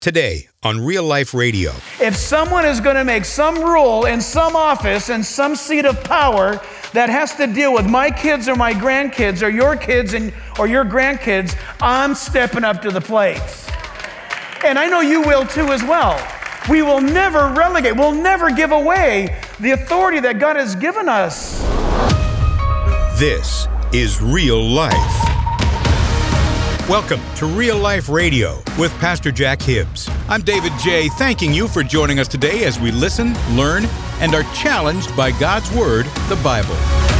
Today on Real Life Radio. If someone is going to make some rule in some office and some seat of power that has to deal with my kids or my grandkids or your kids or your grandkids, I'm stepping up to the plate. And I know you will too as well. We will never relegate, we'll never give away the authority that God has given us. This is Real Life. Welcome to Real Life Radio with Pastor Jack Hibbs. I'm David J., thanking you for joining us today as we listen, learn, and are challenged by God's Word, the Bible.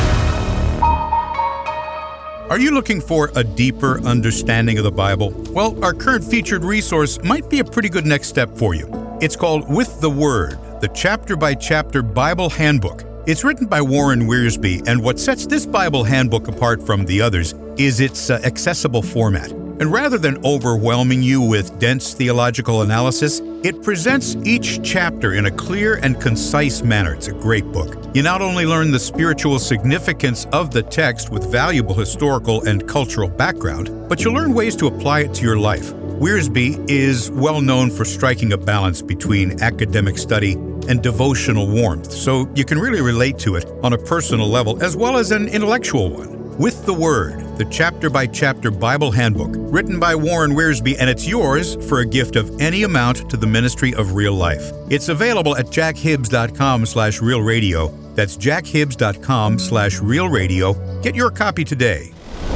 Are you looking for a deeper understanding of the Bible? Well, our current featured resource might be a pretty good next step for you. It's called With the Word, the chapter-by-chapter Bible Handbook. It's written by Warren Wiersbe, and what sets this Bible handbook apart from the others is its accessible format. And rather than overwhelming you with dense theological analysis, it presents each chapter in a clear and concise manner. It's a great book. You not only learn the spiritual significance of the text with valuable historical and cultural background, but you'll learn ways to apply it to your life. Wiersbe is well known for striking a balance between academic study and devotional warmth, so you can really relate to it on a personal level as well as an intellectual one. With the Word, the chapter-by-chapter Bible handbook, written by Warren Wiersbe, and it's yours for a gift of any amount to the ministry of Real Life. It's available at jackhibbs.com/realradio. That's jackhibbs.com/realradio. Get your copy today.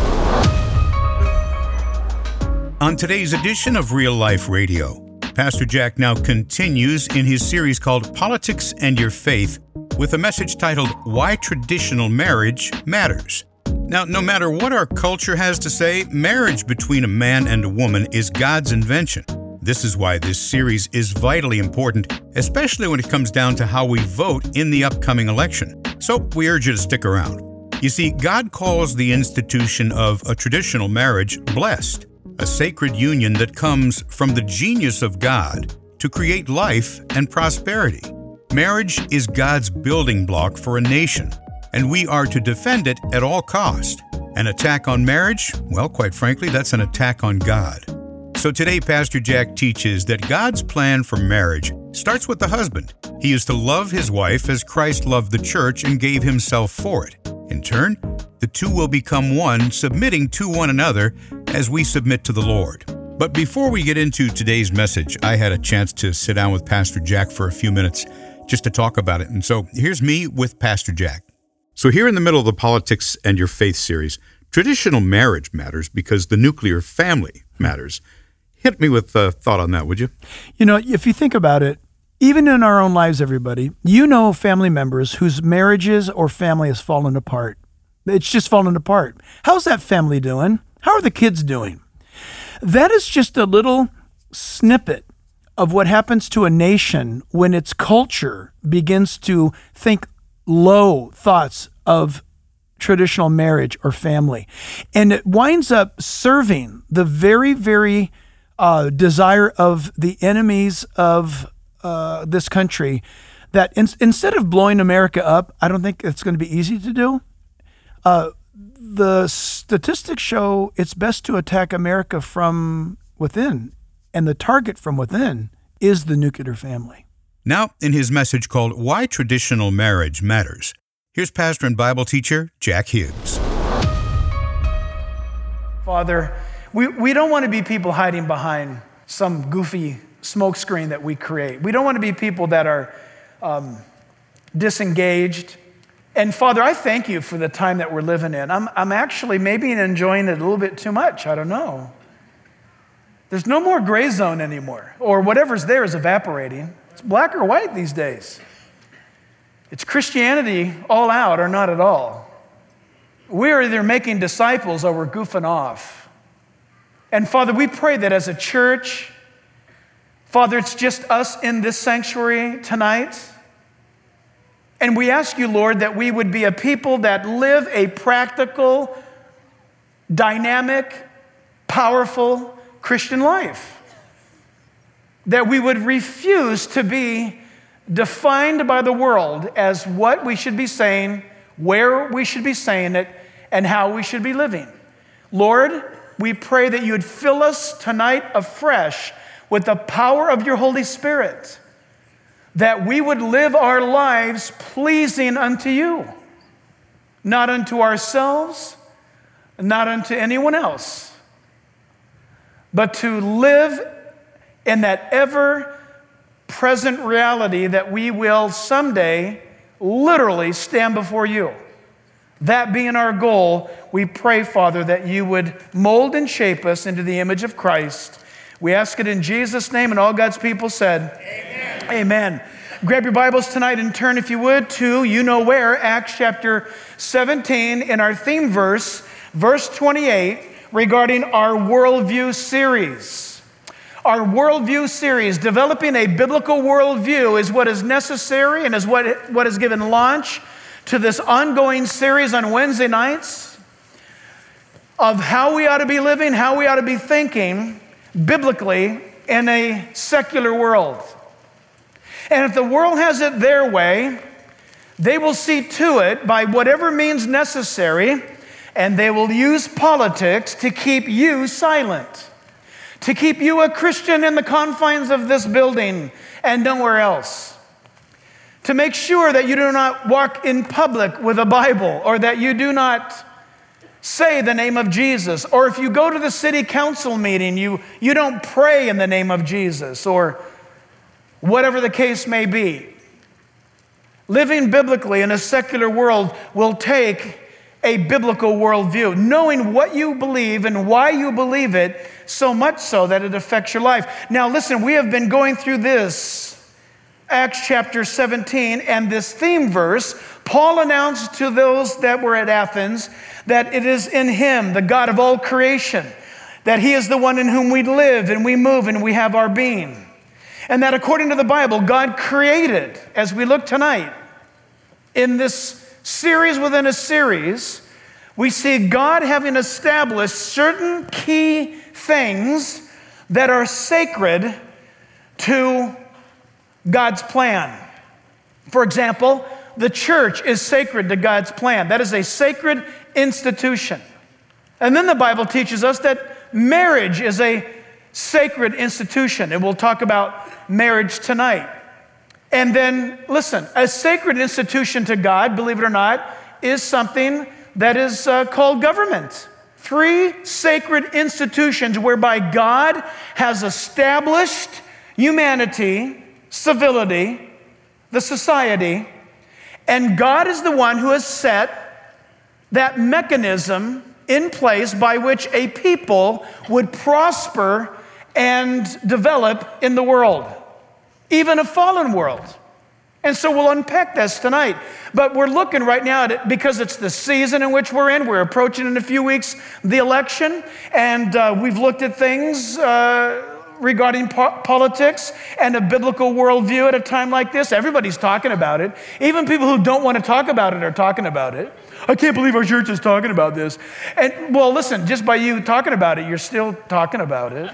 On today's edition of Real Life Radio, Pastor Jack now continues in his series called Politics and Your Faith with a message titled Why Traditional Marriage Matters. Now, no matter what our culture has to say, marriage between a man and a woman is God's invention. This is why this series is vitally important, especially when it comes down to how we vote in the upcoming election. So we urge you to stick around. You see, God calls the institution of a traditional marriage blessed, a sacred union that comes from the genius of God to create life and prosperity. Marriage is God's building block for a nation, and we are to defend it at all cost. An attack on marriage? Well, quite frankly, that's an attack on God. So today, Pastor Jack teaches that God's plan for marriage starts with the husband. He is to love his wife as Christ loved the church and gave himself for it. In turn, the two will become one, submitting to one another as we submit to the Lord. But before we get into today's message, I had a chance to sit down with Pastor Jack for a few minutes just to talk about it. And so here's me with Pastor Jack. So here in the middle of the Politics and Your Faith series, traditional marriage matters because the nuclear family matters. Hit me with a thought on that, would you? You know, if you think about it, even in our own lives, everybody, you know family members whose marriages or family has fallen apart. It's just fallen apart. How's that family doing? How are the kids doing? That is just a little snippet of what happens to a nation when its culture begins to think low thoughts of traditional marriage or family. And it winds up serving the very, very desire of the enemies of this country, that instead of blowing America up, I don't think it's going to be easy to do. The statistics show it's best to attack America from within, and the target from within is the nuclear family. Now, in his message called Why Traditional Marriage Matters, here's pastor and Bible teacher Jack Hibbs. Father, we don't want to be people hiding behind some goofy smokescreen that we create. We don't want to be people that are disengaged. And Father, I thank you for the time that we're living in. I'm actually maybe enjoying it a little bit too much. I don't know. There's no more gray zone anymore, or whatever's there is evaporating. It's black or white these days. It's Christianity all out or not at all. We're either making disciples or we're goofing off. And Father, we pray that as a church, Father, it's just us in this sanctuary tonight. And we ask you, Lord, that we would be a people that live a practical, dynamic, powerful Christian life. That we would refuse to be defined by the world as what we should be saying, where we should be saying it, and how we should be living. Lord, we pray that you would fill us tonight afresh with the power of your Holy Spirit, that we would live our lives pleasing unto you, not unto ourselves, not unto anyone else, but to live in that ever-present reality that we will someday literally stand before you. That being our goal, we pray, Father, that you would mold and shape us into the image of Christ. We ask it in Jesus' name, and all God's people said, Amen. Amen. Grab your Bibles tonight and turn, if you would, to you know where, Acts chapter 17, in our theme verse, verse 28, regarding our worldview series. Our worldview series, developing a biblical worldview, is what is necessary and is what has given launch to this ongoing series on Wednesday nights of how we ought to be living, how we ought to be thinking biblically in a secular world. And if the world has it their way, they will see to it by whatever means necessary, and they will use politics to keep you silent, to keep you a Christian in the confines of this building and nowhere else, to make sure that you do not walk in public with a Bible, or that you do not say the name of Jesus, or if you go to the city council meeting, you don't pray in the name of Jesus, or whatever the case may be. Living biblically in a secular world will take a biblical worldview, knowing what you believe and why you believe it, so much so that it affects your life. Now listen, we have been going through this Acts chapter 17 and this theme verse. Paul announced to those that were at Athens that it is in him, the God of all creation, that he is the one in whom we live and we move and we have our being. And that according to the Bible, God created, as we look tonight, in this series within a series, we see God having established certain key things that are sacred to God's plan. For example, the church is sacred to God's plan. That is a sacred institution. And then the Bible teaches us that marriage is a sacred institution, and we'll talk about marriage tonight. And then, listen, a sacred institution to God, believe it or not, is something that is called government. 3 sacred institutions whereby God has established humanity, civility, the society, and God is the one who has set that mechanism in place by which a people would prosper and develop in the world, even a fallen world. And so we'll unpack this tonight. But we're looking right now at it because it's the season in which we're in. We're approaching in a few weeks the election, and we've looked at things regarding politics and a biblical worldview at a time like this. Everybody's talking about it. Even people who don't want to talk about it are talking about it. I can't believe our church is talking about this. And well, listen, just by you talking about it, you're still talking about it.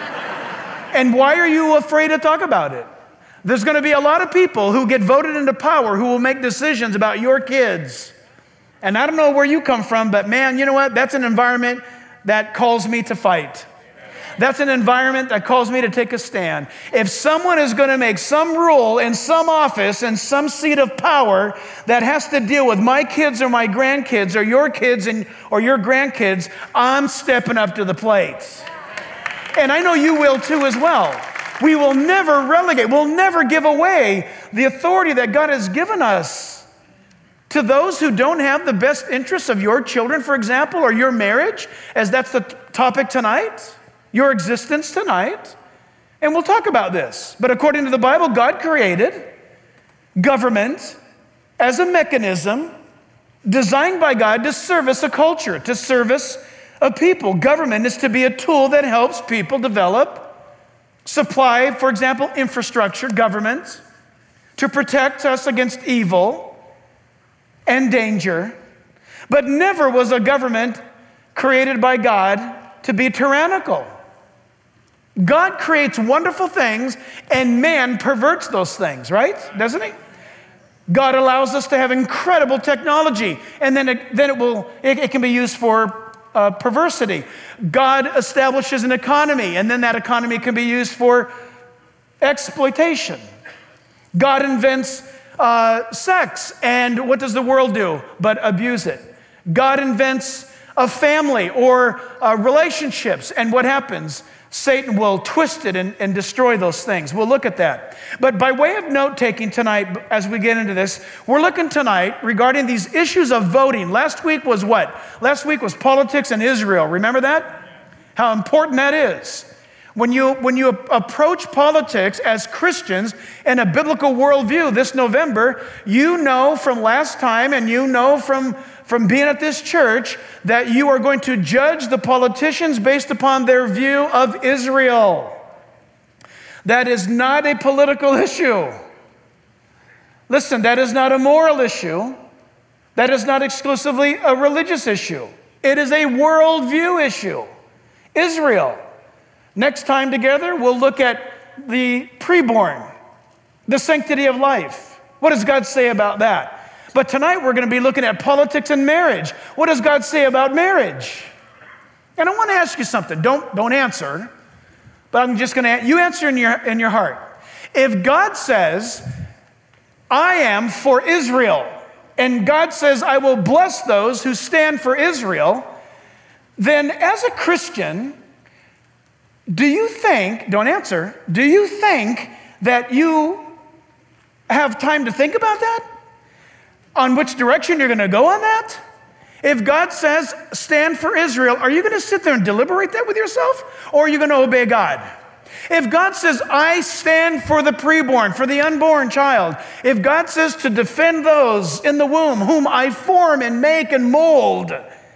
And why are you afraid to talk about it? There's going to be a lot of people who get voted into power who will make decisions about your kids. And I don't know where you come from, but man, you know what? That's an environment that calls me to fight. That's an environment that calls me to take a stand. If someone is going to make some rule in some office and some seat of power that has to deal with my kids or my grandkids or your kids or your grandkids, I'm stepping up to the plate. And I know you will too as well. We will never relegate, we'll never give away the authority that God has given us to those who don't have the best interests of your children, for example, or your marriage, as that's the topic tonight, your existence tonight. And we'll talk about this. But according to the Bible, God created government as a mechanism designed by God to service a culture, to service a people. Government is to be a tool that helps people develop, supply, for example, infrastructure, government, to protect us against evil and danger. But never was a government created by God to be tyrannical. God creates wonderful things and man perverts those things, right? Doesn't he? God allows us to have incredible technology, and then it can be used for perversity. God establishes an economy, and then that economy can be used for exploitation. God invents sex, and what does the world do but abuse it? God invents a family or relationships, and what happens? Satan will twist it and destroy those things. We'll look at that. But by way of note-taking tonight, as we get into this, we're looking tonight regarding these issues of voting. Last week was what? Last week was politics in Israel. Remember that? How important that is. When you approach politics as Christians in a biblical worldview this November, you know from last time and you know from being at this church that you are going to judge the politicians based upon their view of Israel. That is not a political issue. Listen, that is not a moral issue. That is not exclusively a religious issue. It is a worldview issue. Israel. Next time together, we'll look at the preborn, the sanctity of life. What does God say about that? But tonight we're going to be looking at politics and marriage. What does God say about marriage? And I want to ask you something. Don't answer, but I'm just going to, you answer in your heart. If God says, I am for Israel, and God says, I will bless those who stand for Israel, then as a Christian, do you think, don't answer, do you think that you have time to think about that? On which direction you're going to go on that? If God says, stand for Israel, are you going to sit there and deliberate that with yourself? Or are you going to obey God? If God says, I stand for the preborn, for the unborn child, if God says to defend those in the womb whom I form and make and mold,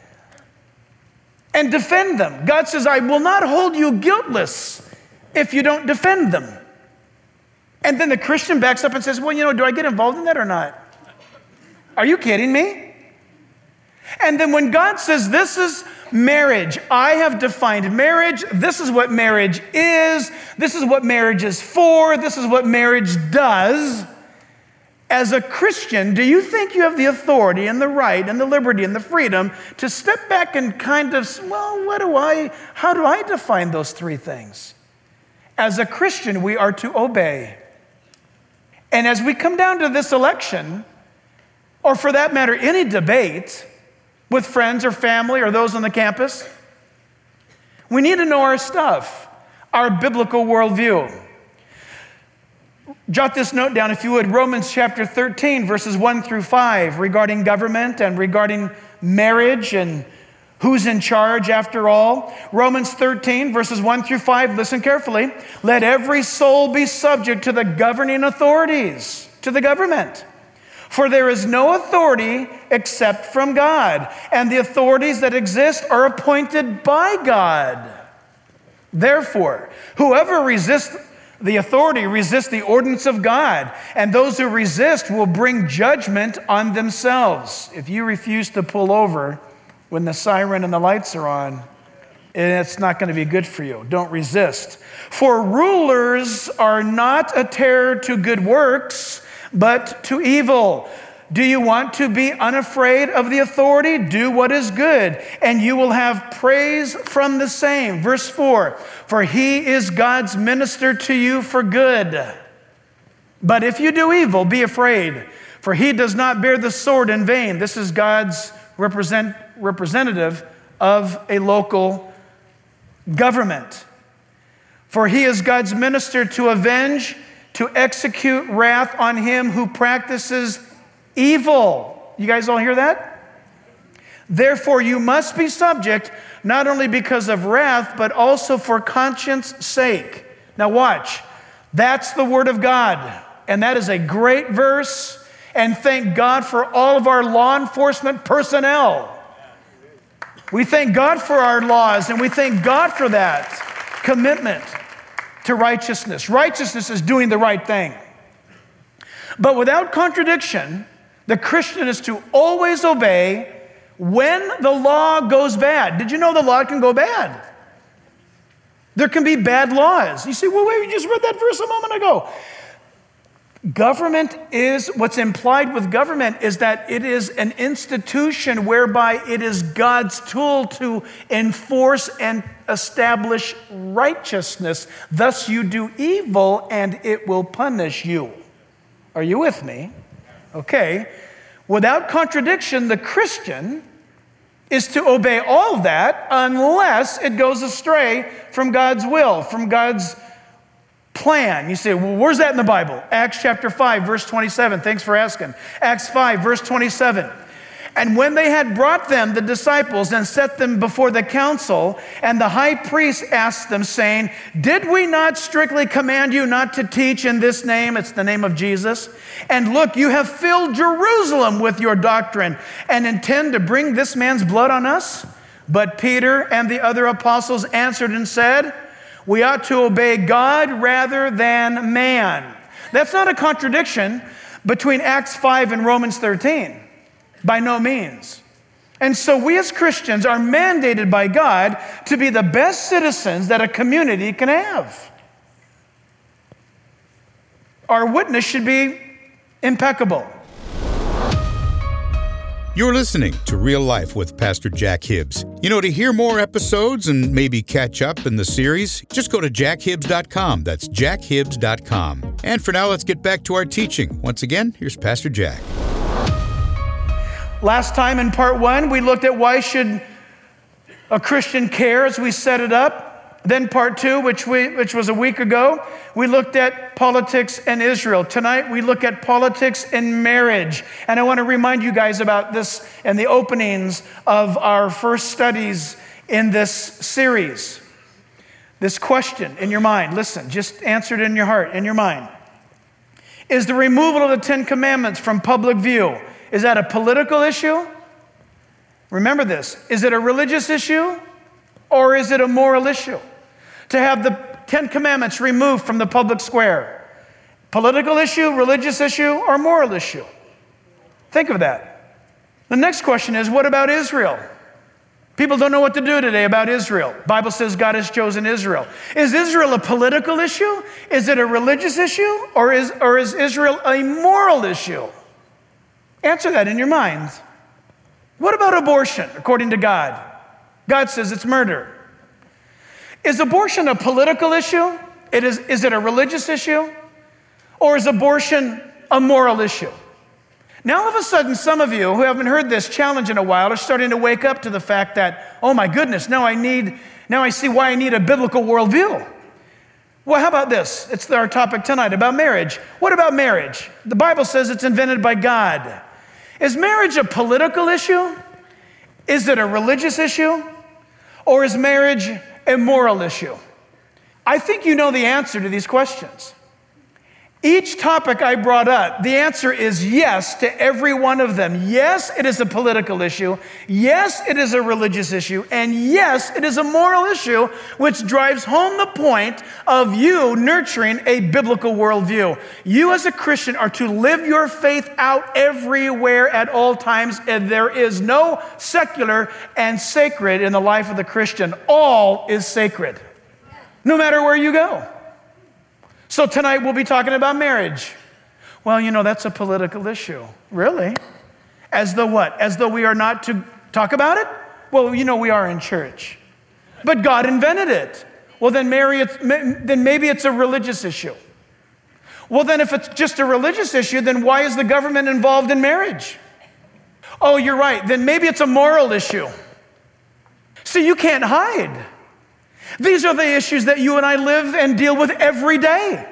and defend them. God says, I will not hold you guiltless if you don't defend them. And then the Christian backs up and says, well, do I get involved in that or not? Are you kidding me? And then when God says, this is marriage, I have defined marriage, this is what marriage is, this is what marriage is for, this is what marriage does. As a Christian, do you think you have the authority and the right and the liberty and the freedom to step back and kind of, how do I define those three things? As a Christian, we are to obey. And as we come down to this election, or for that matter, any debate with friends or family or those on the campus, we need to know our stuff, our biblical worldview. Jot this note down, if you would. Romans chapter 13, verses 1 through 5, regarding government and regarding marriage and who's in charge after all. Romans 13, verses 1 through 5, listen carefully. Let every soul be subject to the governing authorities, to the government. For there is no authority except from God, and the authorities that exist are appointed by God. Therefore, whoever resists the authority resists the ordinance of God, and those who resist will bring judgment on themselves. If you refuse to pull over when the siren and the lights are on, it's not going to be good for you. Don't resist. For rulers are not a terror to good works, but to evil. Do you want to be unafraid of the authority? Do what is good, and you will have praise from the same. Verse 4, for he is God's minister to you for good. But if you do evil, be afraid, for he does not bear the sword in vain. This is God's representative of a local government. For he is God's minister to avenge, to execute wrath on him who practices evil. You guys all hear that? Therefore, you must be subject, not only because of wrath, but also for conscience sake. Now watch. That's the word of God. And that is a great verse. And thank God for all of our law enforcement personnel. We thank God for our laws, and we thank God for that commitment to righteousness. Righteousness is doing the right thing. But without contradiction, the Christian is to always obey when the law goes bad. Did you know the law can go bad? There can be bad laws. You say, well, wait, you just read that verse a moment ago. Government is, what's implied with government is that it is an institution whereby it is God's tool to enforce and establish righteousness. Thus you do evil and it will punish you. Are you with me? Okay. Without contradiction, the Christian is to obey all that unless it goes astray from God's will, from God's plan. You say, well, where's that in the Bible? Acts chapter 5, verse 27. Thanks for asking. Acts 5, verse 27. And when they had brought them, the disciples, and set them before the council, and the high priest asked them, saying, did we not strictly command you not to teach in this name? It's the name of Jesus. And look, you have filled Jerusalem with your doctrine, and intend to bring this man's blood on us? But Peter and the other apostles answered and said, we ought to obey God rather than man. That's not a contradiction between Acts 5 and Romans 13. By no means. And so we as Christians are mandated by God to be the best citizens that a community can have. Our witness should be impeccable. You're listening to Real Life with Pastor Jack Hibbs. You know, to hear more episodes and maybe catch up in the series, just go to jackhibbs.com. That's jackhibbs.com. And for now, let's get back to our teaching. Once again, here's Pastor Jack. Last time in part 1, we looked at why should a Christian care as we set it up. Then part 2, which was a week ago, we looked at politics and Israel. Tonight, we look at politics and marriage. And I want to remind you guys about this and the openings of our first studies in this series. This question in your mind, listen, just answer it in your heart, in your mind. Is the removal of the 10 Commandments from public view, is that a political issue? Remember this. Is it a religious issue or is it a moral issue? To have the 10 Commandments removed from the public square. Political issue, religious issue, or moral issue? Think of that. The next question is, what about Israel? People don't know what to do today about Israel. The Bible says God has chosen Israel. Is Israel a political issue? Is it a religious issue? Or is Israel a moral issue? Answer that in your mind. What about abortion, according to God? God says it's murder. Is abortion a political issue? Is it a religious issue? Or is abortion a moral issue? Now, all of a sudden, some of you who haven't heard this challenge in a while are starting to wake up to the fact that, oh my goodness, now I see why I need a biblical worldview. Well, how about this? It's our topic tonight about marriage. What about marriage? The Bible says it's invented by God. Is marriage a political issue? Is it a religious issue? Or is marriage a moral issue? I think you know the answer to these questions. Each topic I brought up, the answer is yes to every one of them. Yes, it is a political issue. Yes, it is a religious issue. And yes, it is a moral issue, which drives home the point of you nurturing a biblical worldview. You as a Christian are to live your faith out everywhere at all times, and there is no secular and sacred in the life of the Christian. All is sacred, no matter where you go. So tonight we'll be talking about marriage. Well, you know, that's a political issue. Really? As though what? As though we are not to talk about it? Well, you know, we are in church. But God invented it. Well, then maybe it's a religious issue. Well, then if it's just a religious issue, then why is the government involved in marriage? Oh, you're right. Then maybe it's a moral issue. So you can't hide. These are the issues that you and I live and deal with every day.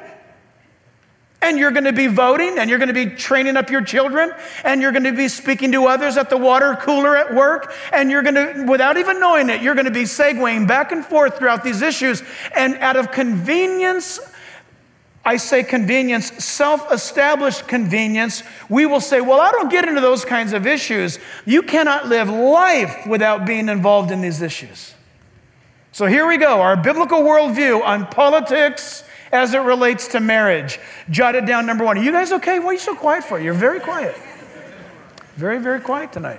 And you're going to be voting, and you're going to be training up your children, and you're going to be speaking to others at the water cooler at work, and you're going to, without even knowing it, you're going to be segueing back and forth throughout these issues. And out of convenience, I say convenience, self-established convenience, we will say, well, I don't get into those kinds of issues. You cannot live life without being involved in these issues. So here we go, our biblical worldview on politics as it relates to marriage. Jot it down, number 1. Are you guys okay? Why are you so quiet for? You're very quiet. Very, very quiet tonight.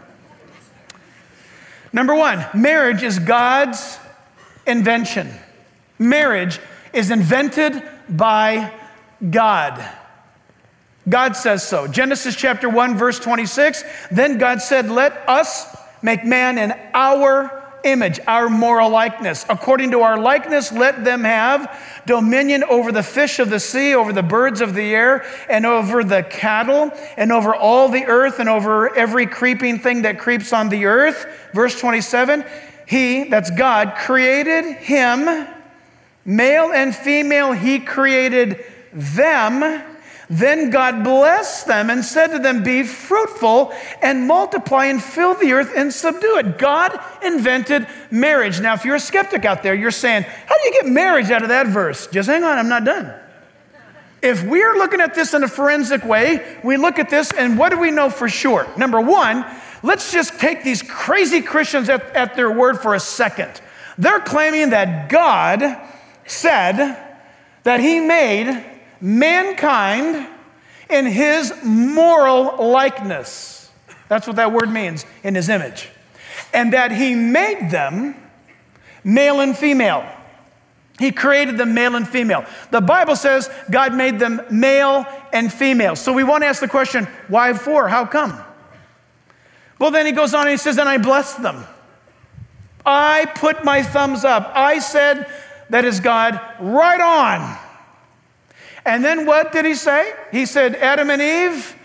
Number 1, marriage is God's invention. Marriage is invented by God. God says so. Genesis chapter 1, verse 26, then God said, let us make man in our image, our moral likeness. According to our likeness, let them have dominion over the fish of the sea, over the birds of the air, and over the cattle, and over all the earth, and over every creeping thing that creeps on the earth. Verse 27, He, that's God, created him, male and female, He created them. Then God blessed them and said to them, be fruitful and multiply and fill the earth and subdue it. God invented marriage. Now, if you're a skeptic out there, you're saying, how do you get marriage out of that verse? Just hang on, I'm not done. If we're looking at this in a forensic way, we look at this and what do we know for sure? Number one, let's just take these crazy Christians at their word for a second. They're claiming that God said that He made mankind in His moral likeness. That's what that word means, in His image. And that He made them male and female. He created them male and female. The Bible says God made them male and female. So we want to ask the question, why for? How come? Well, then he goes on and he says, and I blessed them. I put my thumbs up. I said, that is God, right on. And then what did he say? He said, Adam and Eve,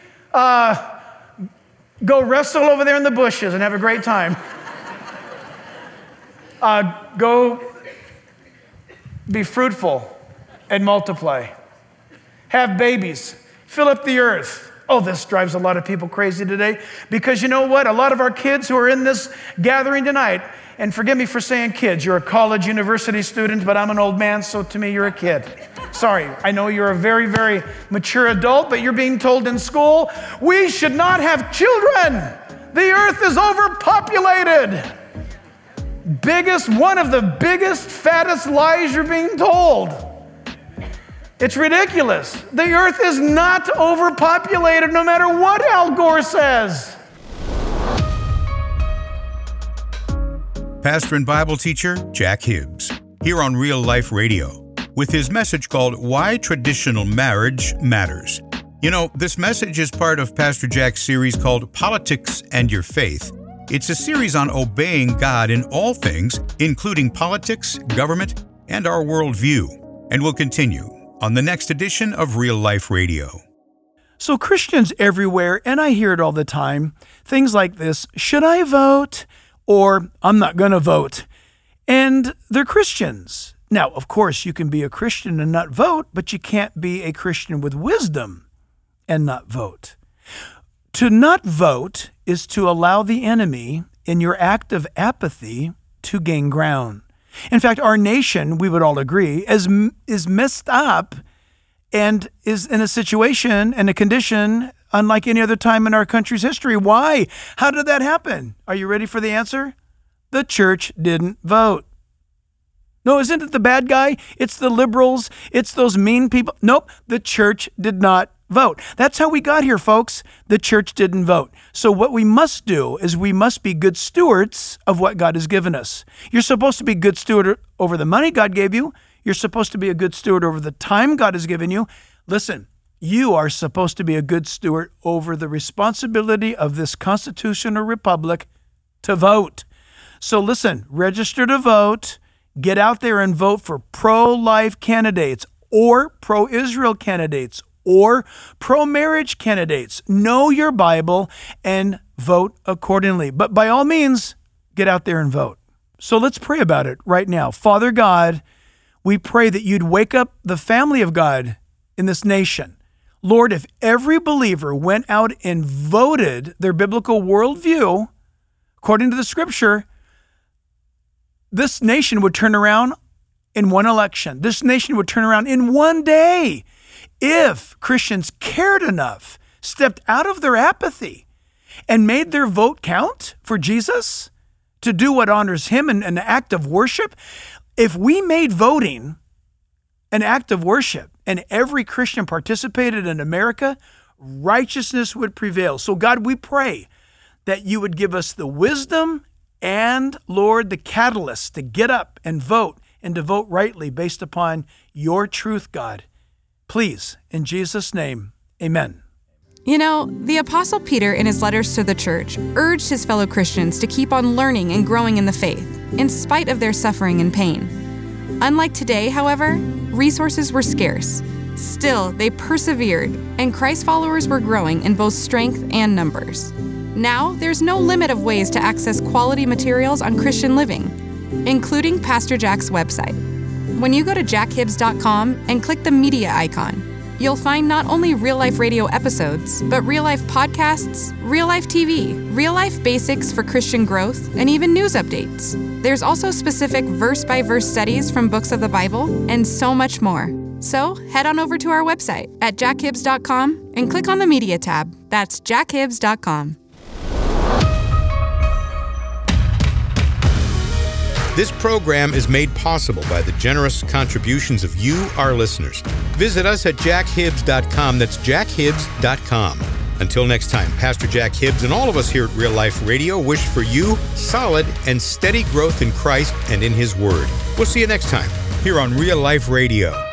go wrestle over there in the bushes and have a great time. Go be fruitful and multiply. Have babies. Fill up the earth. Oh, this drives a lot of people crazy today because you know what? A lot of our kids who are in this gathering tonight, and forgive me for saying kids, you're a college, university student, but I'm an old man, so to me, you're a kid. Sorry, I know you're a very, very mature adult, but you're being told in school, we should not have children. The earth is overpopulated. One of the biggest, fattest lies you're being told. It's ridiculous. The earth is not overpopulated no matter what Al Gore says. Pastor and Bible teacher Jack Hibbs, here on Real Life Radio, with his message called Why Traditional Marriage Matters. You know, this message is part of Pastor Jack's series called Politics and Your Faith. It's a series on obeying God in all things, including politics, government, and our worldview. And we'll continue on the next edition of Real Life Radio. So Christians everywhere, and I hear it all the time, things like this, should I vote? Or I'm not going to vote. And they're Christians. Now, of course, you can be a Christian and not vote, but you can't be a Christian with wisdom and not vote. To not vote is to allow the enemy, in your act of apathy, to gain ground. In fact, our nation, we would all agree, is messed up and is in a situation and a condition unlike any other time in our country's history. Why? How did that happen? Are you ready for the answer? The church didn't vote. No, isn't it the bad guy? It's the liberals. It's those mean people. Nope, the church did not vote. That's how we got here, folks. The church didn't vote. So what we must do is we must be good stewards of what God has given us. You're supposed to be a good steward over the money God gave you. You're supposed to be a good steward over the time God has given you. Listen, you are supposed to be a good steward over the responsibility of this constitutional republic to vote. So listen, register to vote. Get out there and vote for pro-life candidates or pro-Israel candidates or pro-marriage candidates. Know your Bible and vote accordingly. But by all means, get out there and vote. So let's pray about it right now. Father God, we pray that you'd wake up the family of God in this nation. Lord, if every believer went out and voted their biblical worldview, according to the scripture, this nation would turn around in one election. This nation would turn around in one day if Christians cared enough, stepped out of their apathy, and made their vote count for Jesus to do what honors Him in an act of worship. If we made voting an act of worship and every Christian participated in America, righteousness would prevail. So God, we pray that you would give us the wisdom and, Lord, the catalyst to get up and vote and to vote rightly based upon your truth, God. Please, in Jesus' name, amen. You know, the Apostle Peter, in his letters to the church, urged his fellow Christians to keep on learning and growing in the faith, in spite of their suffering and pain. Unlike today, however, resources were scarce. Still, they persevered, and Christ followers were growing in both strength and numbers. Now, there's no limit of ways to access quality materials on Christian living, including Pastor Jack's website. When you go to jackhibbs.com and click the media icon, you'll find not only real-life radio episodes, but real-life podcasts, real-life TV, real-life basics for Christian growth, and even news updates. There's also specific verse-by-verse studies from books of the Bible, and so much more. So head on over to our website at jackhibbs.com and click on the media tab. That's jackhibbs.com. This program is made possible by the generous contributions of you, our listeners. Visit us at jackhibbs.com. That's jackhibbs.com. Until next time, Pastor Jack Hibbs and all of us here at Real Life Radio wish for you solid and steady growth in Christ and in His Word. We'll see you next time here on Real Life Radio.